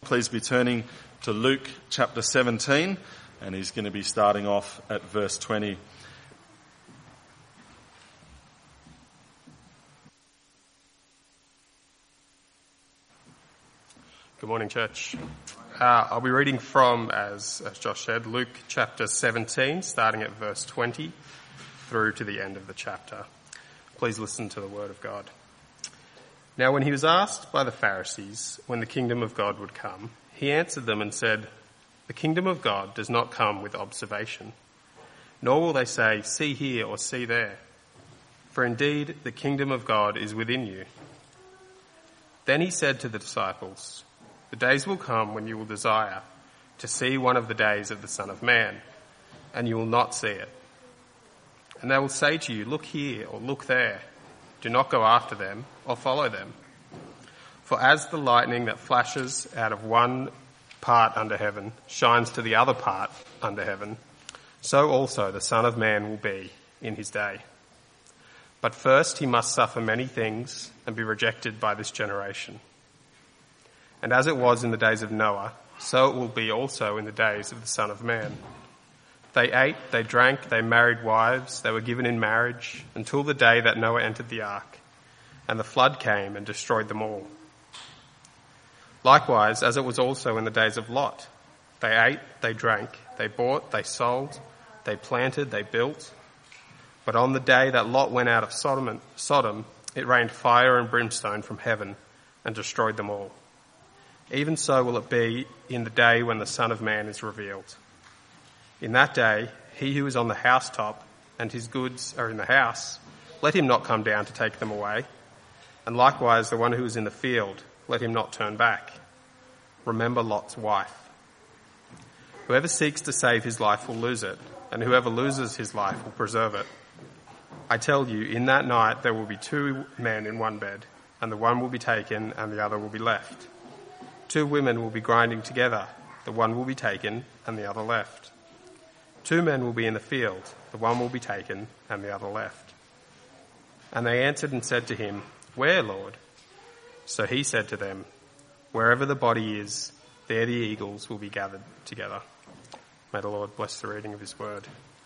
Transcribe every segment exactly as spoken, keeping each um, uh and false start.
Please be turning to Luke chapter seventeen, and he's going to be starting off at verse twenty. Good morning, church. Uh, I'll be reading from, as, as Josh said, Luke chapter seventeen, starting at verse twenty through to the end of the chapter. Please listen to the word of God. Now when he was asked by the Pharisees when the kingdom of God would come, he answered them and said, "The kingdom of God does not come with observation, nor will they say, 'See here,' or 'See there.' For indeed the kingdom of God is within you." Then he said to the disciples, "The days will come when you will desire to see one of the days of the Son of Man, and you will not see it. And they will say to you, 'Look here,' or 'Look there.' Do not go after them or follow them. For as the lightning that flashes out of one part under heaven shines to the other part under heaven, so also the Son of Man will be in his day. But first he must suffer many things and be rejected by this generation. And as it was in the days of Noah, so it will be also in the days of the Son of Man. They ate, they drank, they married wives, they were given in marriage, until the day that Noah entered the ark, and the flood came and destroyed them all. Likewise, as it was also in the days of Lot, they ate, they drank, they bought, they sold, they planted, they built. But on the day that Lot went out of Sodom, Sodom, it rained fire and brimstone from heaven and destroyed them all. Even so will it be in the day when the Son of Man is revealed. In that day, he who is on the housetop and his goods are in the house, let him not come down to take them away. And likewise, the one who is in the field, let him not turn back. Remember Lot's wife. Whoever seeks to save his life will lose it, and whoever loses his life will preserve it. I tell you, in that night there will be two men in one bed, and the one will be taken and the other will be left. Two women will be grinding together, the one will be taken and the other left. Two men will be in the field, the one will be taken and the other left." And they answered and said to him, "Where, Lord?" So he said to them, "Wherever the body is, there the eagles will be gathered together." May the Lord bless the reading of his word.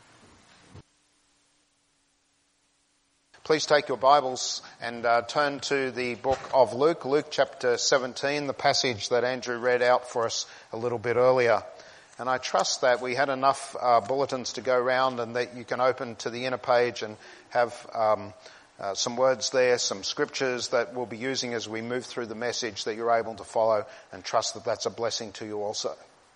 Please take your Bibles and uh, turn to the book of Luke, Luke chapter seventeen, the passage that Andrew read out for us a little bit earlier. And I trust that we had enough uh, bulletins to go round and that you can open to the inner page and have um, uh, some words there, some scriptures that we'll be using as we move through the message that you're able to follow, and trust that that's a blessing to you also.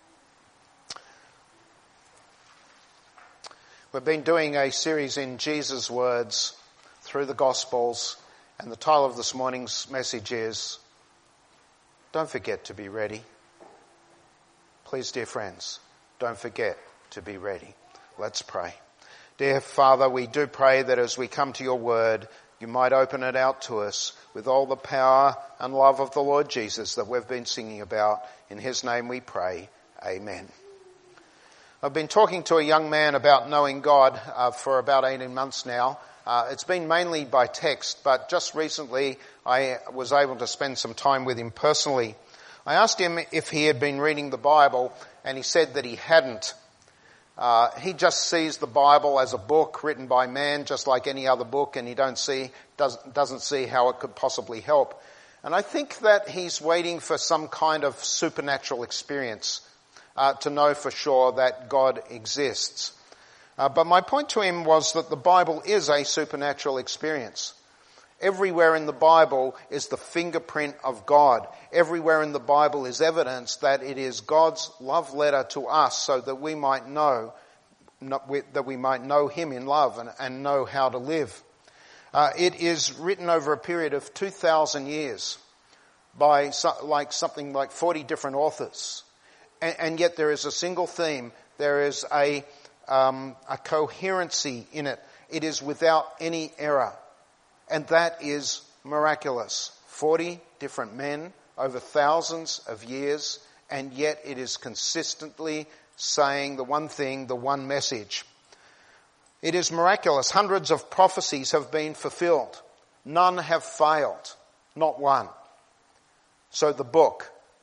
We've been doing a series in Jesus' words through the Gospels, and the title of this morning's message is, "Don't forget to be ready." Please, dear friends, don't forget to be ready. Let's pray. Dear Father, we do pray that as we come to your word, you might open it out to us with all the power and love of the Lord Jesus that we've been singing about. In his name we pray. Amen. I've been talking to a young man about knowing God uh, for about eighteen months now. Uh, it's been mainly by text, but just recently I was able to spend some time with him personally. I asked him if he had been reading the Bible, and he said that he hadn't. Uh, he just sees the Bible as a book written by man, just like any other book, and he don't see, does, doesn't see how it could possibly help. And I think that he's waiting for some kind of supernatural experience uh, to know for sure that God exists. Uh, but my point to him was that the Bible is a supernatural experience. Everywhere in the Bible is the fingerprint of God. Everywhere in the Bible is evidence that it is God's love letter to us, so that we might know, that we might know him in love and, and know how to live. Uh, it is written over a period of two thousand years by so, like something like forty different authors. And, and yet there is a single theme. There is a, um, a coherency in it. It is without any error. And that is miraculous. Forty different men over thousands of years, and yet it is consistently saying the one thing, the one message. It is miraculous. Hundreds of prophecies have been fulfilled. None have failed. Not one. So the book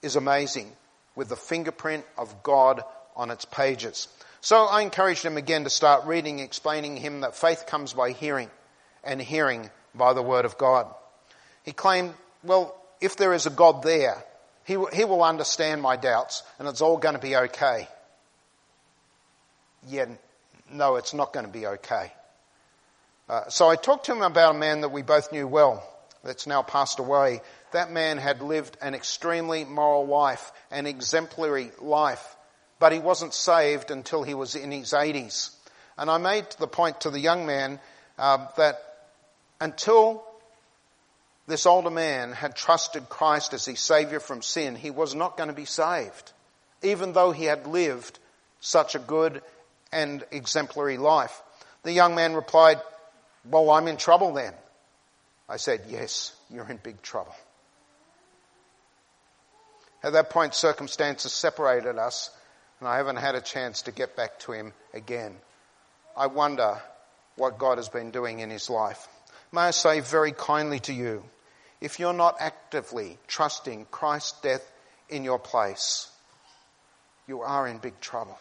is amazing, with the fingerprint of God on its pages. So I encouraged him again to start reading, explaining him that faith comes by hearing, and hearing by the word of God. He claimed, well, if there is a God there, he, w- he will understand my doubts and it's all going to be okay. Yeah, no, it's not going to be okay. Uh, so I talked to him about a man that we both knew well, that's now passed away. That man had lived an extremely moral life, an exemplary life, but he wasn't saved until he was in his eighties. And I made the point to the young man uh, that until this older man had trusted Christ as his saviour from sin, he was not going to be saved, even though he had lived such a good and exemplary life. The young man replied, well, I'm in trouble then. I said, yes, you're in big trouble. At that point, circumstances separated us, and I haven't had a chance to get back to him again. I wonder what God has been doing in his life. May I say very kindly to you, if you're not actively trusting Christ's death in your place, you are in big trouble.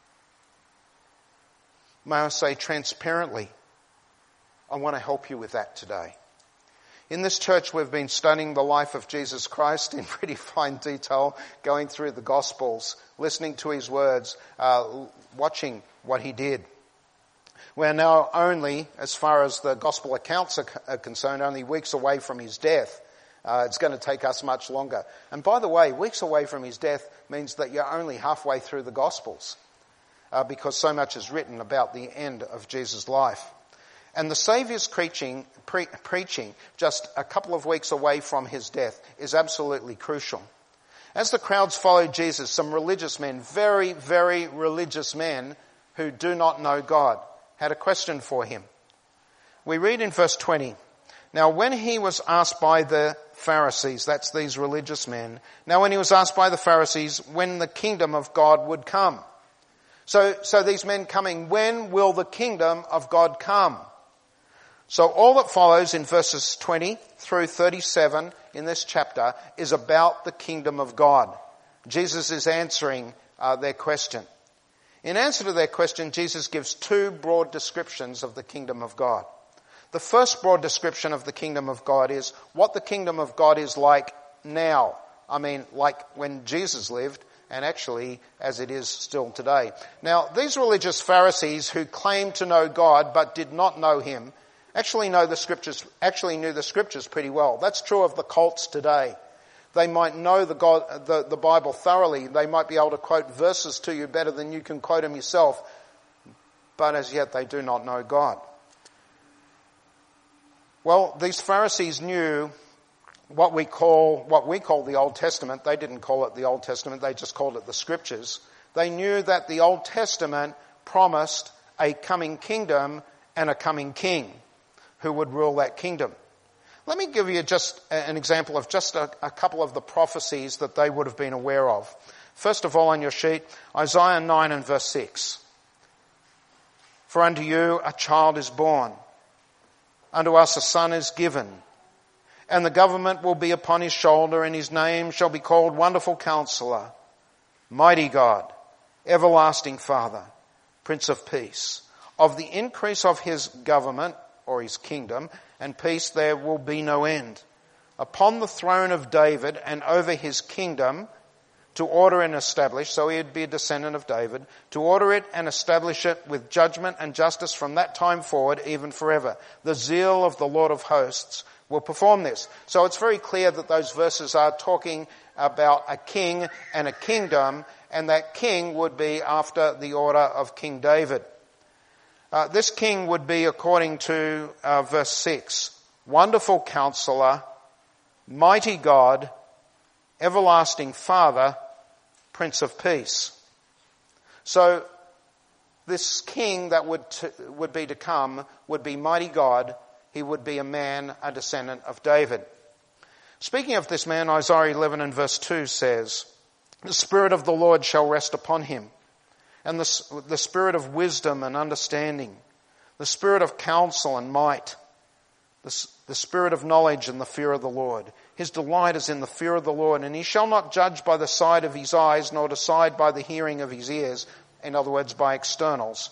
May I say transparently, I want to help you with that today. In this church, we've been studying the life of Jesus Christ in pretty fine detail, going through the Gospels, listening to his words, uh, watching what he did. We're now only, as far as the Gospel accounts are, are concerned, only weeks away from his death. Uh, it's going to take us much longer. And by the way, weeks away from his death means that you're only halfway through the Gospels, uh, because so much is written about the end of Jesus' life. And the Saviour's preaching, pre- preaching just a couple of weeks away from his death is absolutely crucial. As the crowds followed Jesus, some religious men, very, very religious men who do not know God, had a question for him. We read in verse twenty, now when he was asked by the Pharisees, that's these religious men, now when he was asked by the Pharisees when the kingdom of God would come. So, so these men coming, when will the kingdom of God come? So all that follows in verses twenty through thirty-seven in this chapter is about the kingdom of God. Jesus is answering uh, their question. In answer to their question, Jesus gives two broad descriptions of the kingdom of God. The first broad description of the kingdom of God is what the kingdom of God is like now. I mean, like when Jesus lived, and actually as it is still today. Now, these religious Pharisees who claimed to know God but did not know him actually know the scriptures, actually knew the scriptures pretty well. That's true of the cults today. They might know the, God, the, the Bible thoroughly. They might be able to quote verses to you better than you can quote them yourself. But as yet they do not know God. Well, these Pharisees knew what we call, what we call the Old Testament. They didn't call it the Old Testament. They just called it the Scriptures. They knew that the Old Testament promised a coming kingdom and a coming king who would rule that kingdom. Let me give you just an example of just a, a couple of the prophecies that they would have been aware of. First of all on your sheet, Isaiah nine and verse six. For unto you a child is born, unto us a son is given, and the government will be upon his shoulder, and his name shall be called Wonderful Counselor, Mighty God, Everlasting Father, Prince of Peace. Of the increase of his government, or his kingdom, and peace there will be no end. Upon the throne of David and over his kingdom, to order and establish, so he'd be a descendant of David, to order it and establish it with judgment and justice from that time forward, even forever. The zeal of the Lord of hosts will perform this. So it's very clear that those verses are talking about a king and a kingdom, and that king would be after the order of King David. Uh, this king would be, according to uh, verse six, Wonderful Counselor, Mighty God, Everlasting Father, Prince of Peace. So this king that would to, would be to come would be Mighty God. He would be a man, a descendant of David. Speaking of this man, Isaiah eleven and verse two says, the Spirit of the Lord shall rest upon him, and the, the Spirit of wisdom and understanding, the Spirit of counsel and might, The, the spirit of knowledge and the fear of the Lord. His delight is in the fear of the Lord, and he shall not judge by the sight of his eyes, nor decide by the hearing of his ears, in other words, by externals.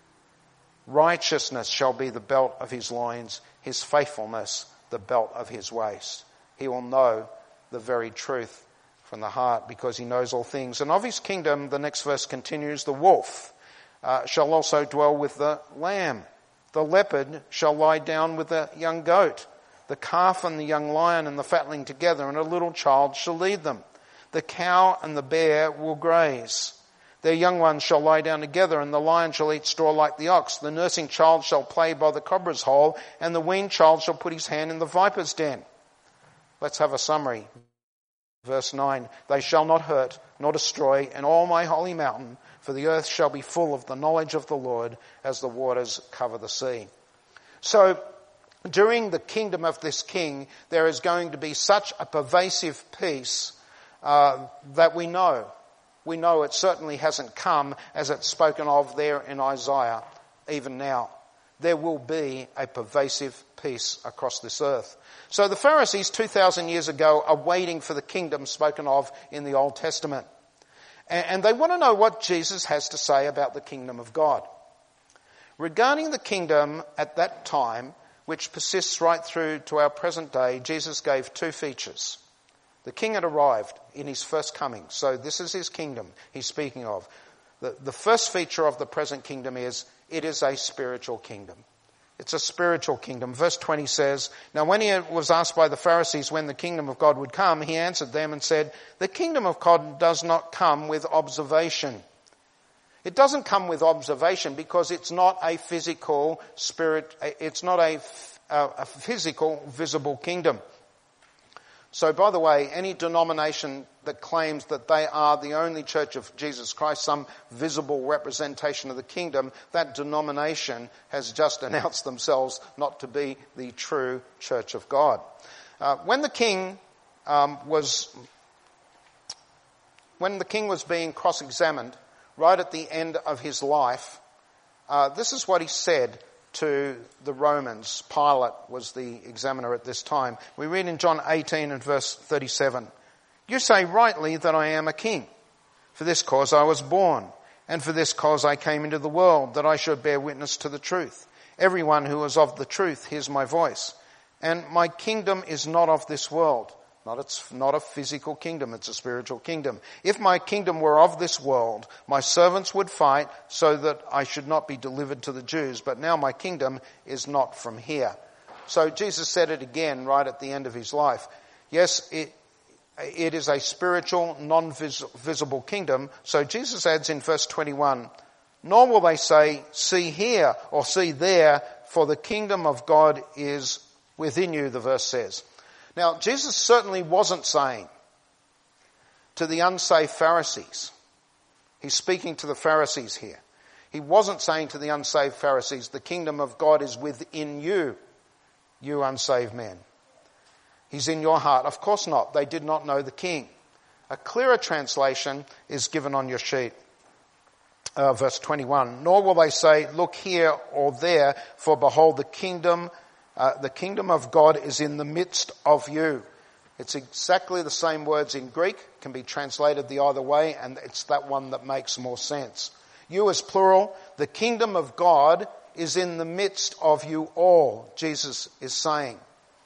Righteousness shall be the belt of his loins, his faithfulness the belt of his waist. He will know the very truth from the heart, because he knows all things. And of his kingdom, the next verse continues, the wolf uh, shall also dwell with the lamb. The leopard shall lie down with the young goat. The calf and the young lion and the fatling together, and a little child shall lead them. The cow and the bear will graze. Their young ones shall lie down together, and the lion shall eat straw like the ox. The nursing child shall play by the cobra's hole, and the weaned child shall put his hand in the viper's den. Let's have a summary. Verse nine, they shall not hurt nor destroy in all my holy mountain, for the earth shall be full of the knowledge of the Lord as the waters cover the sea. So, during the kingdom of this king, there is going to be such a pervasive peace uh, that we know. We know it certainly hasn't come as it's spoken of there in Isaiah, even now. There will be a pervasive peace across this earth. So the Pharisees two thousand years ago are waiting for the kingdom spoken of in the Old Testament. And they want to know what Jesus has to say about the kingdom of God. Regarding the kingdom at that time, which persists right through to our present day, Jesus gave two features. The king had arrived in his first coming. So this is his kingdom he's speaking of. The, the first feature of the present kingdom is it is a spiritual kingdom. It's a spiritual kingdom. Verse twenty says, now when he was asked by the Pharisees when the kingdom of God would come, he answered them and said, the kingdom of God does not come with observation. It doesn't come with observation because it's not a physical spirit, it's not a, a physical visible kingdom. So by the way, any denomination that claims that they are the only church of Jesus Christ, some visible representation of the kingdom, that denomination has just announced themselves not to be the true church of God. Uh, when the king um, was, when the king was being cross-examined, right at the end of his life, uh, this is what he said to the Romans. Pilate was the examiner at this time. We read in John eighteen and verse thirty-seven, you say rightly that I am a king. For this cause I was born, and for this cause I came into the world, that I should bear witness to the truth. Everyone who is of the truth hears my voice. And my kingdom is not of this world. Not, it's not a physical kingdom, it's a spiritual kingdom. If my kingdom were of this world, my servants would fight so that I should not be delivered to the Jews. But now my kingdom is not from here. So Jesus said it again right at the end of his life. Yes, it, it is a spiritual, non-visible kingdom. So Jesus adds in verse twenty-one, nor will they say, see here or see there, for the kingdom of God is within you, the verse says. Now, Jesus certainly wasn't saying to the unsaved Pharisees, he's speaking to the Pharisees here. He wasn't saying to the unsaved Pharisees, the kingdom of God is within you, you unsaved men. He's in your heart. Of course not. They did not know the king. A clearer translation is given on your sheet. Uh, verse twenty-one, nor will they say, look here or there, for behold, the kingdom Uh, the kingdom of God is in the midst of you. It's exactly the same words in Greek, can be translated the either way, and it's that one that makes more sense. You as plural, the kingdom of God is in the midst of you all, Jesus is saying.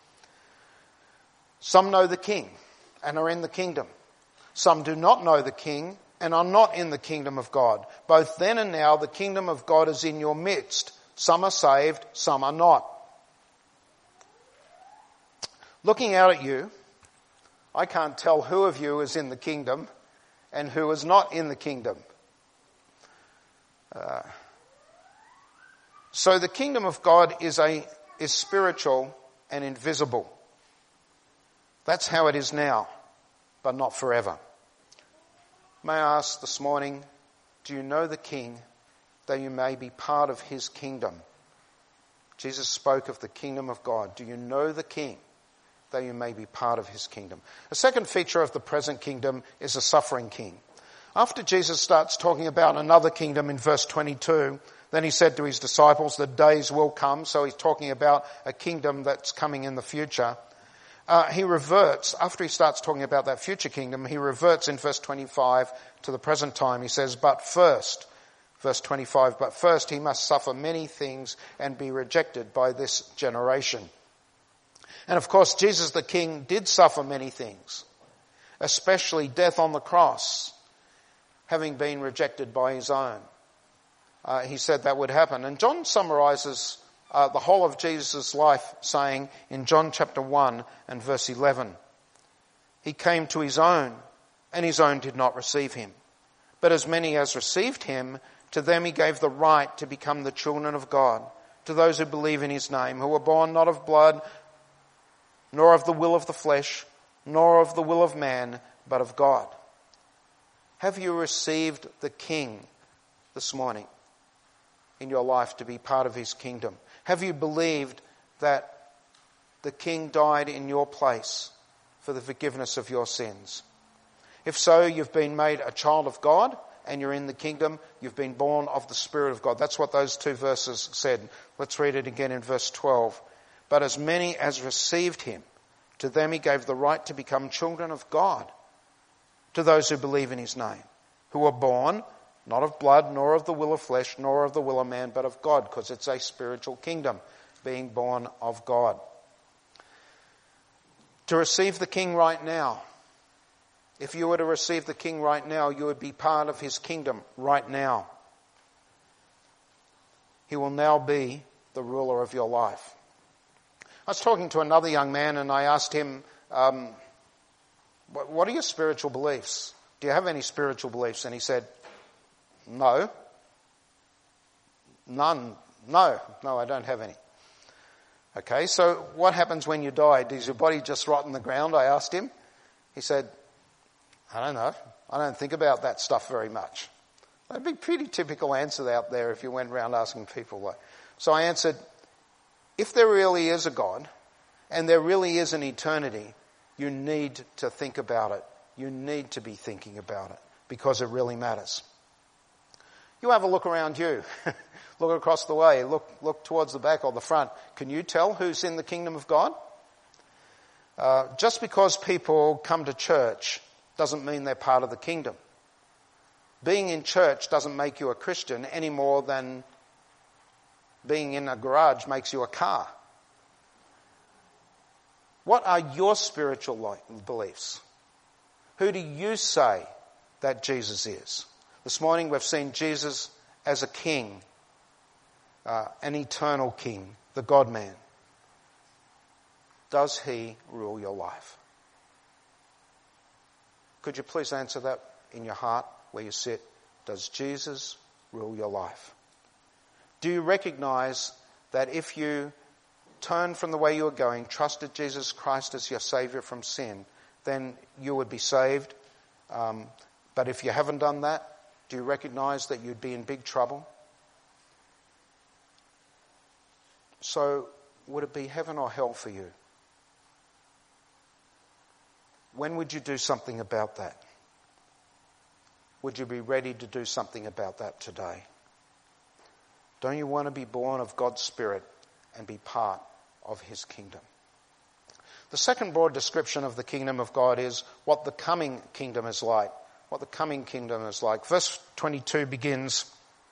Some know the king and are in the kingdom. Some do not know the king and are not in the kingdom of God. Both then and now the kingdom of God is in your midst. Some are saved, some are not. Looking out at you, I can't tell who of you is in the kingdom and who is not in the kingdom. Uh, so the kingdom of God is a is spiritual and invisible. That's how it is now, but not forever. May I ask this morning, do you know the King, that you may be part of his kingdom? Jesus spoke of the kingdom of God. Do you know the King, that you may be part of his kingdom? A second feature of the present kingdom is a suffering king. After Jesus starts talking about another kingdom in verse twenty-two, Then he said to his disciples, the days will come. So he's talking about a kingdom that's coming in the future. Uh, he reverts, after he starts talking about that future kingdom, he reverts in verse twenty-five to the present time. He says, but first, verse twenty-five, but first he must suffer many things and be rejected by this generation. And of course, Jesus the King did suffer many things, especially death on the cross, having been rejected by his own. Uh, he said that would happen. And John summarizes uh, the whole of Jesus' life saying in John chapter one and verse eleven, he came to his own, and his own did not receive him. But as many as received him, to them he gave the right to become the children of God, to those who believe in his name, who were born not of blood, nor of the will of the flesh, nor of the will of man, but of God. Have you received the King this morning in your life to be part of his kingdom? Have you believed that the King died in your place for the forgiveness of your sins? If so, you've been made a child of God and you're in the kingdom. You've been born of the Spirit of God. That's what those two verses said. Let's read it again in verse twelve. But as many as received him, to them he gave the right to become children of God, to those who believe in his name, who were born not of blood, nor of the will of flesh, nor of the will of man, but of God, because it's a spiritual kingdom, being born of God. To receive the King right now, if you were to receive the King right now, you would be part of his kingdom right now. He will now be the ruler of your life. I was talking to another young man and I asked him, um, what are your spiritual beliefs? Do you have any spiritual beliefs? And he said, no. None. No. No, I don't have any. Okay, so what happens when you die? Does your body just rot in the ground? I asked him. He said, I don't know. I don't think about that stuff very much. That'd be a pretty typical answer out there if you went around asking people like. So I answered, if there really is a God and there really is an eternity, you need to think about it. You need to be thinking about it because it really matters. You have a look around you. Look across the way. Look, look towards the back or the front. Can you tell who's in the kingdom of God? Uh, just because people come to church doesn't mean they're part of the kingdom. Being in church doesn't make you a Christian any more than being in a garage makes you a car. What are your spiritual beliefs? Who do you say that Jesus is? This morning we've seen Jesus as a king, uh, an eternal king, the God-man. Does he rule your life? Could you please answer that in your heart where you sit? Does Jesus rule your life? Do you recognize that if you turn from the way you are going, trusted Jesus Christ as your Saviour from sin, then you would be saved? Um, but if you haven't done that, do you recognize that you'd be in big trouble? So, would it be heaven or hell for you? When would you do something about that? Would you be ready to do something about that today? Don't you want to be born of God's Spirit and be part of his kingdom? The second broad description of the kingdom of God is what the coming kingdom is like. What the coming kingdom is like. Verse twenty-two begins,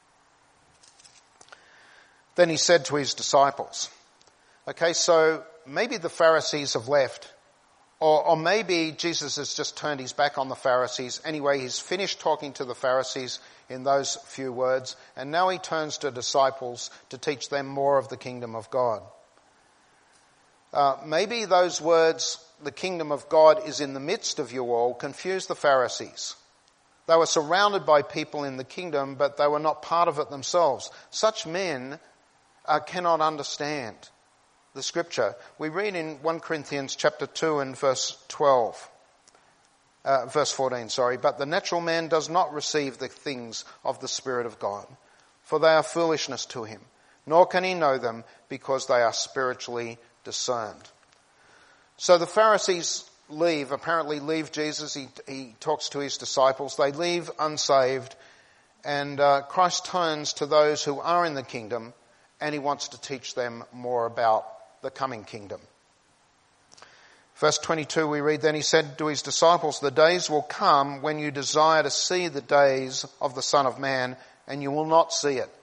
then he said to his disciples. Okay, so maybe the Pharisees have left, or, or maybe Jesus has just turned his back on the Pharisees. Anyway, he's finished talking to the Pharisees in those few words, and now he turns to disciples to teach them more of the kingdom of God. Uh, maybe those words, the kingdom of God is in the midst of you all, confused the Pharisees. They were surrounded by people in the kingdom, but they were not part of it themselves. Such men uh, cannot understand the scripture. We read in First Corinthians chapter two and verse twelve, uh, verse fourteen, sorry, but the natural man does not receive the things of the Spirit of God, for they are foolishness to him, nor can he know them because they are spiritually discerned. So the Pharisees leave, apparently leave Jesus. He, he talks to his disciples. They leave unsaved And uh, Christ turns to those who are in the kingdom, and he wants to teach them more about the coming kingdom. Verse twenty-two we read, "Then he said to his disciples, 'The days will come when you desire to see the days of the Son of Man, and you will not see it.'"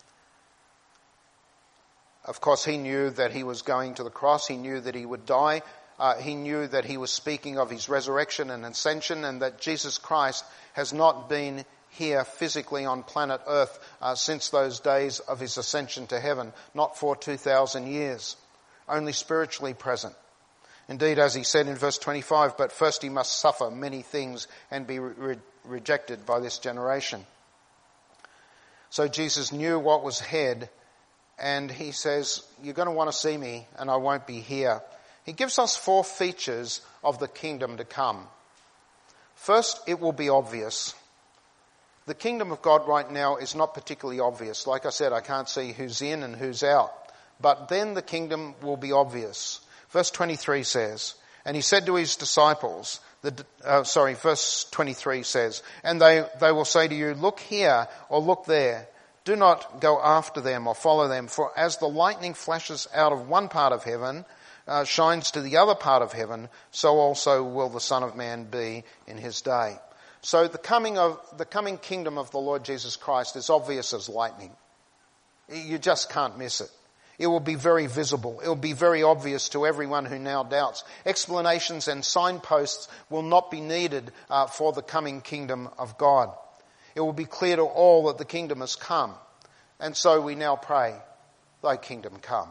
Of course, he knew that he was going to the cross. He knew that he would die. Uh, he knew that he was speaking of his resurrection and ascension, and that Jesus Christ has not been here physically on planet Earth uh, since those days of his ascension to heaven, not for two thousand years, only spiritually present. Indeed, as he said in verse twenty-five, "But first he must suffer many things and be re- rejected by this generation." So Jesus knew what was ahead, and he says, "You're going to want to see me, and I won't be here." He gives us four features of the kingdom to come. First, it will be obvious. The kingdom of God right now is not particularly obvious. Like I said, I can't see who's in and who's out. But then the kingdom will be obvious. Verse twenty-three says, "And he said to his disciples," the, uh, sorry, verse twenty-three says, "And they, they will say to you, 'Look here,' or 'Look there.' Do not go after them or follow them, for as the lightning flashes out of one part of heaven, uh, shines to the other part of heaven, so also will the Son of Man be in his day." So the coming of the coming kingdom of the Lord Jesus Christ is obvious as lightning. You just can't miss it. It will be very visible. It will be very obvious to everyone who now doubts. Explanations and signposts will not be needed uh, for the coming kingdom of God. It will be clear to all that the kingdom has come. And so we now pray, "Thy kingdom come."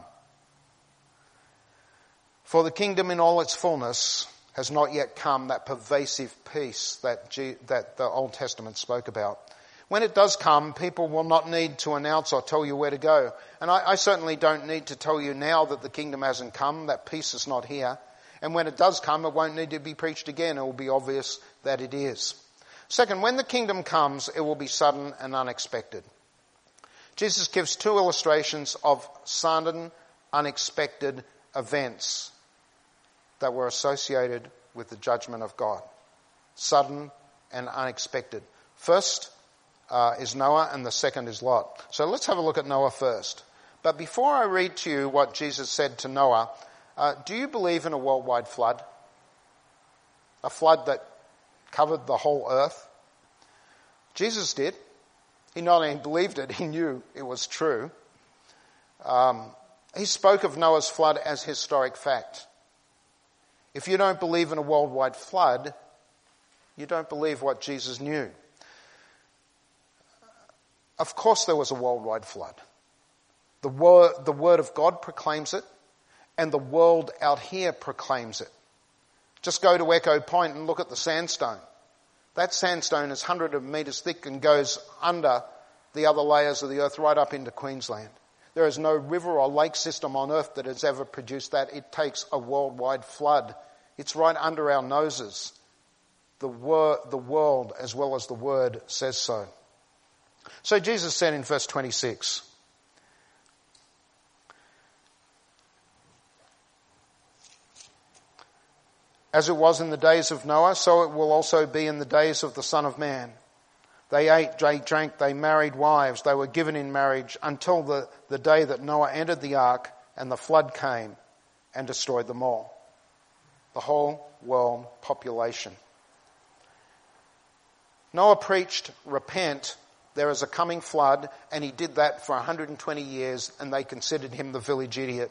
For the kingdom in all its fullness has not yet come, that pervasive peace that, G- that the Old Testament spoke about. When it does come, people will not need to announce or tell you where to go. And I, I certainly don't need to tell you now that the kingdom hasn't come, that peace is not here. And when it does come, it won't need to be preached again. It will be obvious that it is. Second, when the kingdom comes, it will be sudden and unexpected. Jesus gives two illustrations of sudden, unexpected events that were associated with the judgment of God. Sudden and unexpected. First uh, is Noah, and the second is Lot. So let's have a look at Noah first. But before I read to you what Jesus said to Noah, uh, do you believe in a worldwide flood? A flood that covered the whole earth? Jesus did. He not only believed it, he knew it was true. Um, he spoke of Noah's flood as historic fact. If you don't believe in a worldwide flood, you don't believe what Jesus knew. Of course there was a worldwide flood. The word, the word of God proclaims it, and the world out here proclaims it. Just go to Echo Point and look at the sandstone. That sandstone is hundreds of metres thick and goes under the other layers of the earth right up into Queensland. There is no river or lake system on earth that has ever produced that. It takes a worldwide flood. It's right under our noses. The, wor- the world as well as the word says so. So Jesus said in verse twenty-six, "As it was in the days of Noah, so it will also be in the days of the Son of Man. They ate, they drank, they married wives, they were given in marriage until the, the day that Noah entered the ark and the flood came and destroyed them all." The whole world population. Noah preached, "Repent, there is a coming flood," and he did that for one hundred twenty years, and they considered him the village idiot.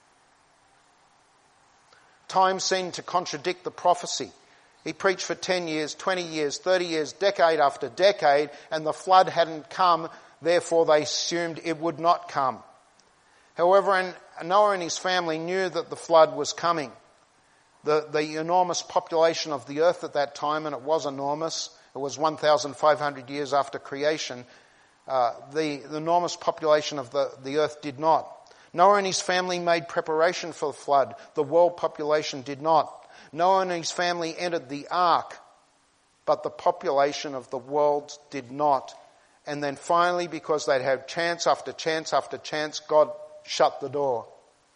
Time seemed to contradict the prophecy. He preached for ten years, twenty years, thirty years, decade after decade, and the flood hadn't come, therefore they assumed it would not come. However, Noah and his family knew that the flood was coming. The, the enormous population of the earth at that time, and it was enormous, it was one thousand five hundred years after creation, uh, the, the enormous population of the, the earth did not. Noah and his family made preparation for the flood. The world population did not. Noah and his family entered the ark, but the population of the world did not. And then finally, because they'd had chance after chance after chance, God shut the door.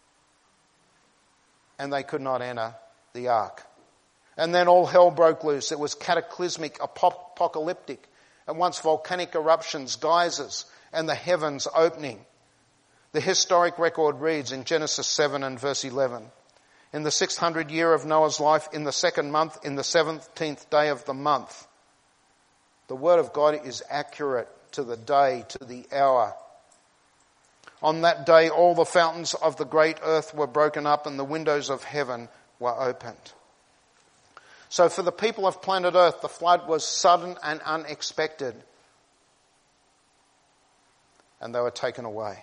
And they could not enter the ark. And then all hell broke loose. It was cataclysmic, apocalyptic. at once volcanic eruptions, geysers, and the heavens opening. The historic record reads in Genesis seven and verse eleven, in the six hundred year of Noah's life, in the second month, in the seventeenth day of the month. The word of God is accurate to the day, to the hour. On that day, all the fountains of the great earth were broken up and the windows of heaven were opened. So for the people of planet Earth, the flood was sudden and unexpected. And they were taken away.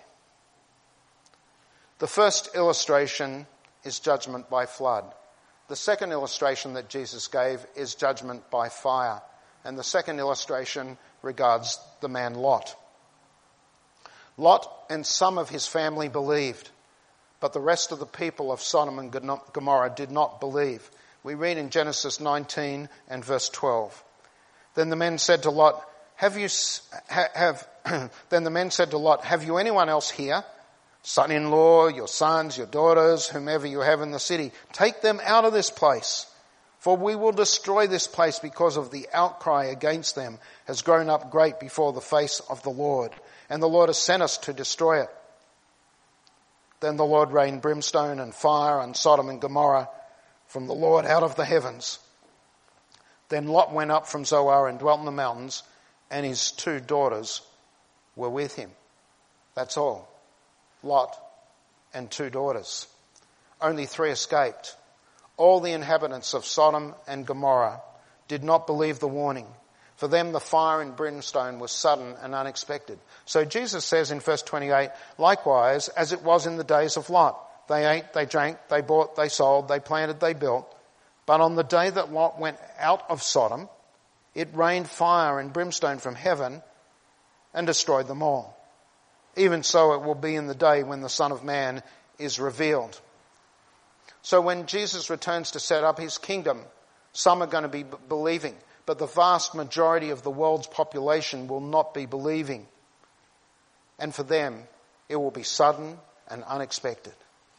The first illustration is judgment by flood. The second illustration that Jesus gave is judgment by fire. And the second illustration regards the man Lot. Lot and some of his family believed, but the rest of the people of Sodom and Gomorrah did not believe. We read in Genesis nineteen and verse twelve. Then the men said to Lot, "Have you have?" Then the men said to Lot, "Have you anyone else here? Son-in-law, your sons, your daughters, whomever you have in the city, take them out of this place. For we will destroy this place because of the outcry against them has grown up great before the face of the Lord. And the Lord has sent us to destroy it." Then the Lord rained brimstone and fire on Sodom and Gomorrah from the Lord out of the heavens. Then Lot went up from Zoar and dwelt in the mountains, and his two daughters were with him. That's all. Lot and two daughters. Only three escaped. All the inhabitants of Sodom and Gomorrah did not believe the warning. For them the fire and brimstone was sudden and unexpected. So Jesus says in verse twenty-eight, likewise, as it was in the days of Lot, they ate, they drank, they bought, they sold, they planted, they built. But on the day that Lot went out of Sodom, it rained fire and brimstone from heaven and destroyed them all. Even so it will be in the day when the Son of Man is revealed. So when Jesus returns to set up his kingdom, some are going to be b- believing, but the vast majority of the world's population will not be believing. And for them, it will be sudden and unexpected.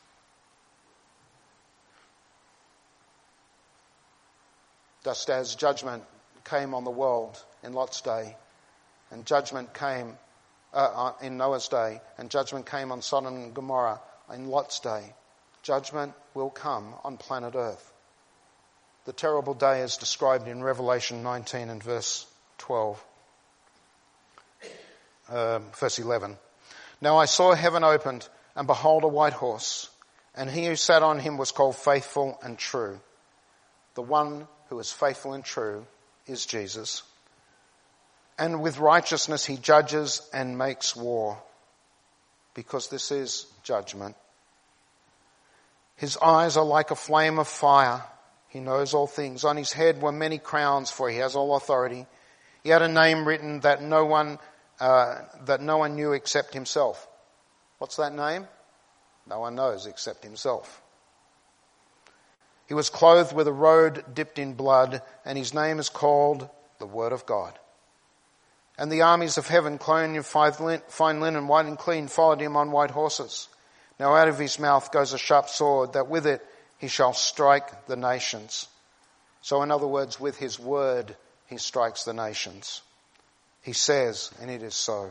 Just as judgment came on the world in Lot's day, and judgment came uh, in Noah's day, and judgment came on Sodom and Gomorrah in Lot's day, judgment will come on planet Earth. The terrible day is described in Revelation nineteen and verse twelve. Uh, verse eleven. Now I saw heaven opened, and behold a white horse, and he who sat on him was called Faithful and True. The one who is faithful and true is Jesus. And with righteousness he judges and makes war, because this is judgment. His eyes are like a flame of fire. He knows all things. On his head were many crowns, for he has all authority. He had a name written that no one uh, that no one knew except himself. What's that name? No one knows except himself. He was clothed with a robe dipped in blood, and his name is called the Word of God. And the armies of heaven, clothed in fine linen, white and clean, followed him on white horses. Now out of his mouth goes a sharp sword, that with it he shall strike the nations. So in other words, with his word he strikes the nations. He says, and it is so.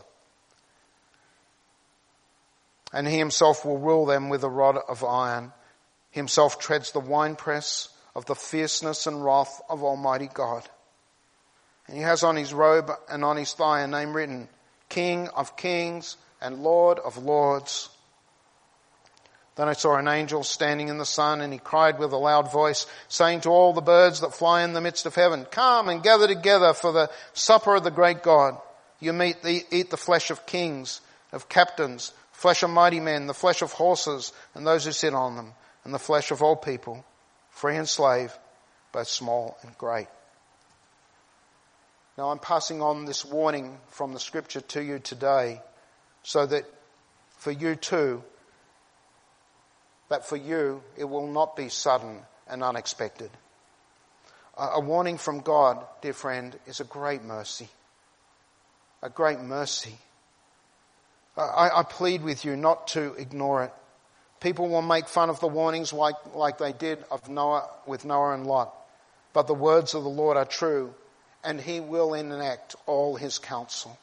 And he himself will rule them with a rod of iron. Himself treads the winepress of the fierceness and wrath of Almighty God. And he has on his robe and on his thigh a name written, King of Kings and Lord of Lords. Then I saw an angel standing in the sun, and he cried with a loud voice, saying to all the birds that fly in the midst of heaven, come and gather together for the supper of the great God. You meet the, eat the flesh of kings, of captains, flesh of mighty men, the flesh of horses and those who sit on them, and the flesh of all people, free and slave, both small and great. Now I'm passing on this warning from the scripture to you today, so that for you too, that for you it will not be sudden and unexpected. A, a warning from God, dear friend, is a great mercy. A great mercy. I, I plead with you not to ignore it. People will make fun of the warnings like, like they did of Noah with Noah and Lot. But the words of the Lord are true, and he will enact all his counsel.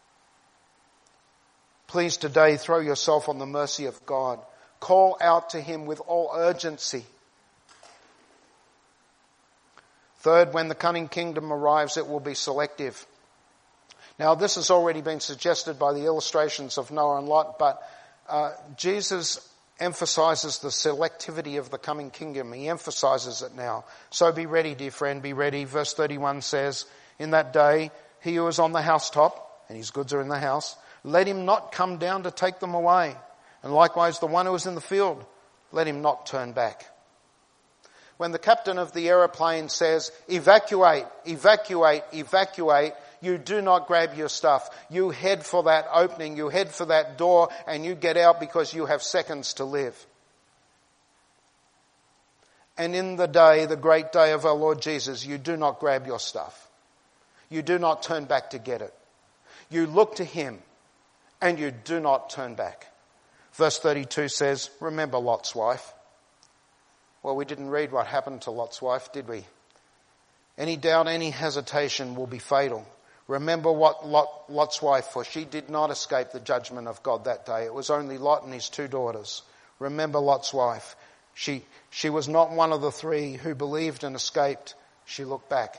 Please today throw yourself on the mercy of God. Call out to him with all urgency. Third, when the coming kingdom arrives, it will be selective. Now, this has already been suggested by the illustrations of Noah and Lot, but uh, Jesus emphasizes the selectivity of the coming kingdom. He emphasizes it now. So be ready, dear friend, be ready. Verse thirty-one says, in that day, he who is on the housetop, and his goods are in the house, let him not come down to take them away. And likewise, the one who is in the field, let him not turn back. When the captain of the aeroplane says, evacuate, evacuate, evacuate, you do not grab your stuff. You head for that opening, you head for that door, and you get out because you have seconds to live. And in the day, the great day of our Lord Jesus, you do not grab your stuff. You do not turn back to get it. You look to him, and you do not turn back. Verse thirty-two says, remember Lot's wife. Well, we didn't read what happened to Lot's wife, did we? Any doubt, any hesitation will be fatal. Remember what Lot, Lot's wife, for she did not escape the judgment of God that day. It was only Lot and his two daughters. Remember Lot's wife. She, she was not one of the three who believed and escaped. She looked back.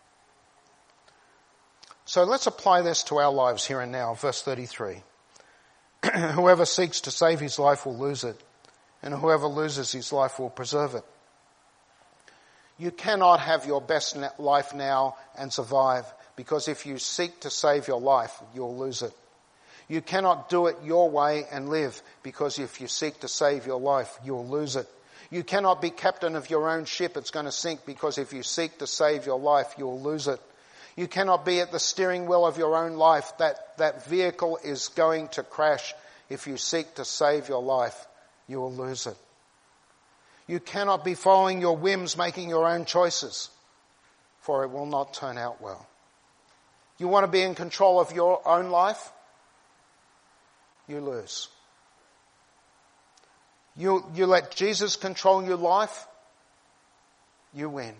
So let's apply this to our lives here and now. Verse thirty-three. Whoever seeks to save his life will lose it, and whoever loses his life will preserve it. You cannot have your best life now and survive, because if you seek to save your life, you'll lose it. You cannot do it your way and live, because if you seek to save your life, you'll lose it. You cannot be captain of your own ship, it's going to sink, because if you seek to save your life, you'll lose it. You cannot be at the steering wheel of your own life. That, that vehicle is going to crash. If you seek to save your life, you will lose it. You cannot be following your whims, making your own choices, for it will not turn out well. You want to be in control of your own life? You lose. You, you let Jesus control your life? You win.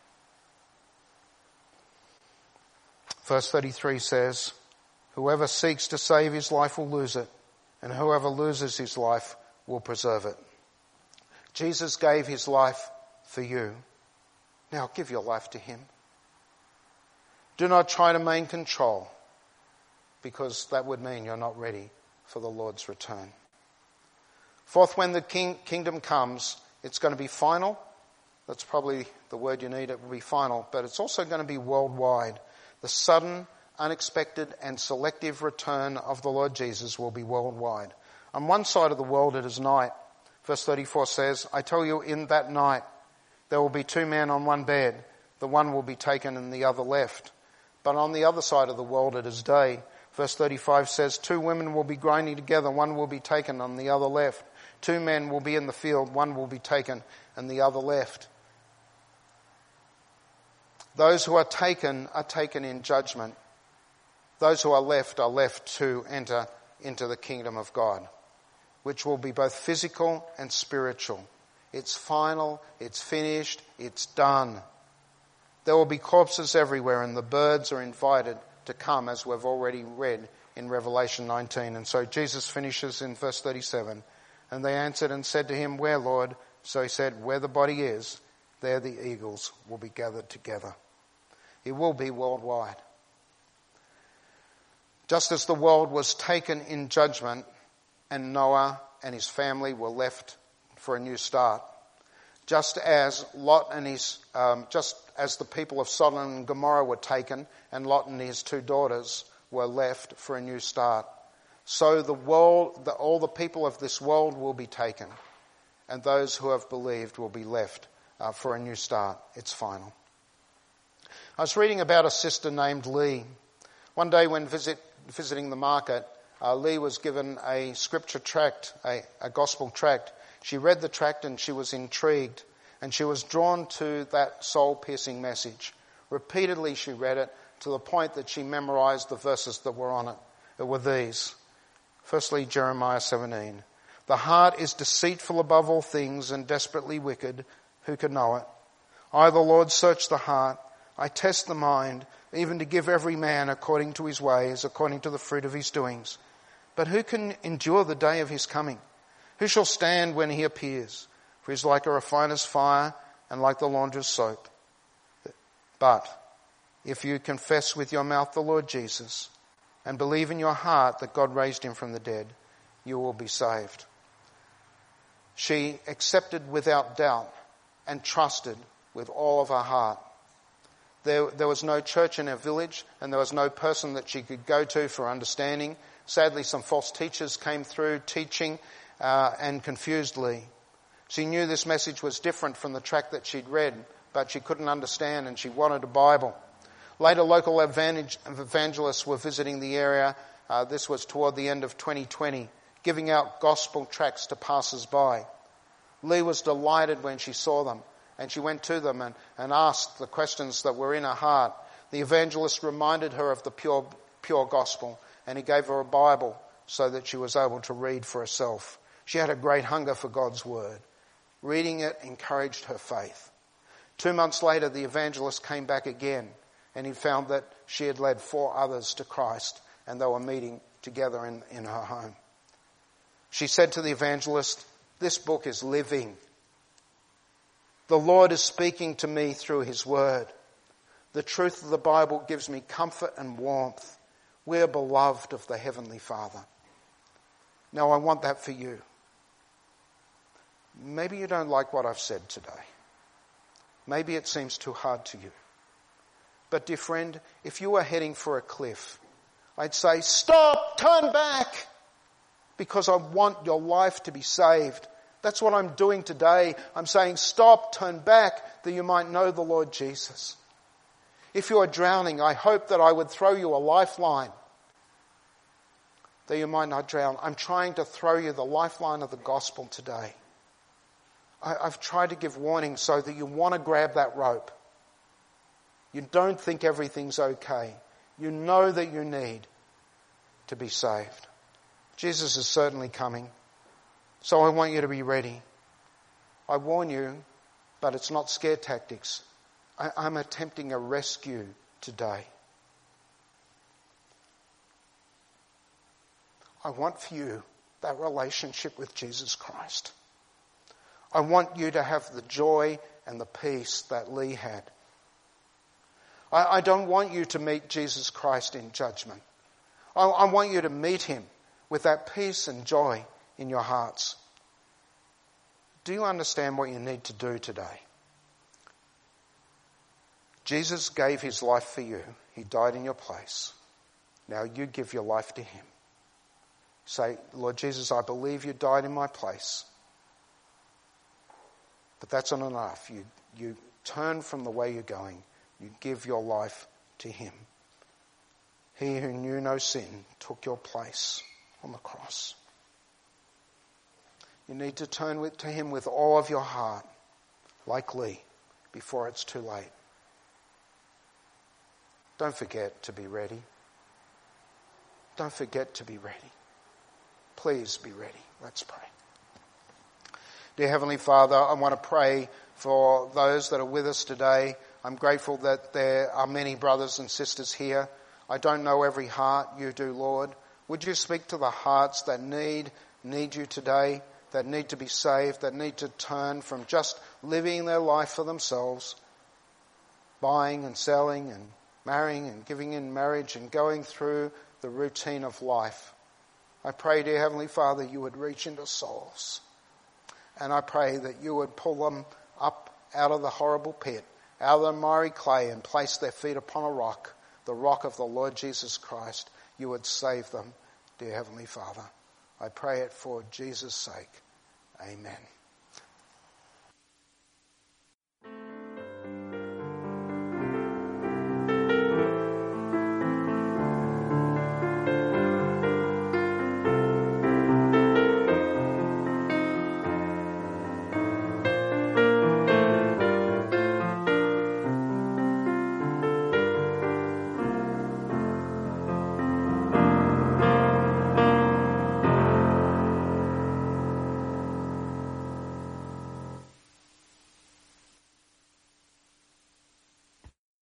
Verse thirty-three says, whoever seeks to save his life will lose it, and whoever loses his life will preserve it. Jesus gave his life for you. Now give your life to him. Do not try to maintain control, because that would mean you're not ready for the Lord's return. Fourth, when the king, kingdom comes, it's going to be final. That's probably the word you need. It will be final, but it's also going to be worldwide. The sudden, unexpected and selective return of the Lord Jesus will be worldwide. On one side of the world it is night. Verse thirty-four says, I tell you, in that night there will be two men on one bed. The one will be taken and the other left. But on the other side of the world it is day. Verse thirty-five says, two women will be grinding together. One will be taken and the other left. Two men will be in the field. One will be taken and the other left. Those who are taken are taken in judgment. Those who are left are left to enter into the kingdom of God, which will be both physical and spiritual. It's final, it's finished, it's done. There will be corpses everywhere, and the birds are invited to come, as we've already read in Revelation nineteen. And so Jesus finishes in verse thirty-seven. And they answered and said to him, where, Lord? So he said, where the body is, there the eagles will be gathered together. It will be worldwide. Just as the world was taken in judgment and Noah and his family were left for a new start, just as Lot and his, um, just as the people of Sodom and Gomorrah were taken and Lot and his two daughters were left for a new start, so the world, the, all the people of this world will be taken, and those who have believed will be left uh, for a new start. It's final. I was reading about a sister named Lee. One day when visit, visiting the market, uh, Lee was given a scripture tract, a, a gospel tract. She read the tract and she was intrigued, and she was drawn to that soul-piercing message. Repeatedly she read it to the point that she memorized the verses that were on it. It were these. Firstly, Jeremiah seventeen. The heart is deceitful above all things and desperately wicked. Who can know it? I, the Lord, search the heart. I test the mind, even to give every man according to his ways, according to the fruit of his doings. But who can endure the day of his coming? Who shall stand when he appears? For he is like a refiner's fire and like the launderer's soap. But if you confess with your mouth the Lord Jesus and believe in your heart that God raised him from the dead, you will be saved. She accepted without doubt and trusted with all of her heart. There, there was no church in her village, and there was no person that she could go to for understanding. Sadly, some false teachers came through teaching uh, and confused Lee. She knew this message was different from the tract that she'd read, but she couldn't understand, and she wanted a Bible. Later, local evangelists were visiting the area. Uh, this was toward the end of twenty twenty, giving out gospel tracts to passers-by. Lee was delighted when she saw them, and she went to them and, and asked the questions that were in her heart. The evangelist reminded her of the pure, pure gospel, and he gave her a Bible so that she was able to read for herself. She had a great hunger for God's word. Reading it encouraged her faith. Two months later, the evangelist came back again, and he found that she had led four others to Christ, and they were meeting together in, in her home. She said to the evangelist, "This book is living. The Lord is speaking to me through his word. The truth of the Bible gives me comfort and warmth. We're beloved of the Heavenly Father." Now, I want that for you. Maybe you don't like what I've said today. Maybe it seems too hard to you. But dear friend, if you are heading for a cliff, I'd say, stop, turn back, because I want your life to be saved. That's what I'm doing today. I'm saying stop, turn back, that you might know the Lord Jesus. If you are drowning, I hope that I would throw you a lifeline, that you might not drown. I'm trying to throw you the lifeline of the gospel today. I, I've tried to give warning so that you want to grab that rope. You don't think everything's okay. You know that you need to be saved. Jesus is certainly coming. So I want you to be ready. I warn you, but it's not scare tactics. I, I'm attempting a rescue today. I want for you that relationship with Jesus Christ. I want you to have the joy and the peace that Lee had. I, I don't want you to meet Jesus Christ in judgment. I, I want you to meet him with that peace and joy in your hearts. Do you understand what you need to do today? Jesus gave his life for you. He died in your place. Now you give your life to him. Say, Lord Jesus, I believe you died in my place. But that's not enough. You, you turn from the way you're going. You give your life to him. He who knew no sin took your place on the cross. You need to turn with, to him with all of your heart, like Lee, before it's too late. Don't forget to be ready. Don't forget to be ready. Please be ready. Let's pray. Dear Heavenly Father, I want to pray for those that are with us today. I'm grateful that there are many brothers and sisters here. I don't know every heart. You do, Lord. Would you speak to the hearts that need, need you today, that need to be saved, that need to turn from just living their life for themselves, buying and selling and marrying and giving in marriage and going through the routine of life. I pray, dear Heavenly Father, you would reach into souls. And I pray that you would pull them up out of the horrible pit, out of the miry clay, and place their feet upon a rock, the rock of the Lord Jesus Christ. You would save them, dear Heavenly Father. I pray it for Jesus' sake. Amen.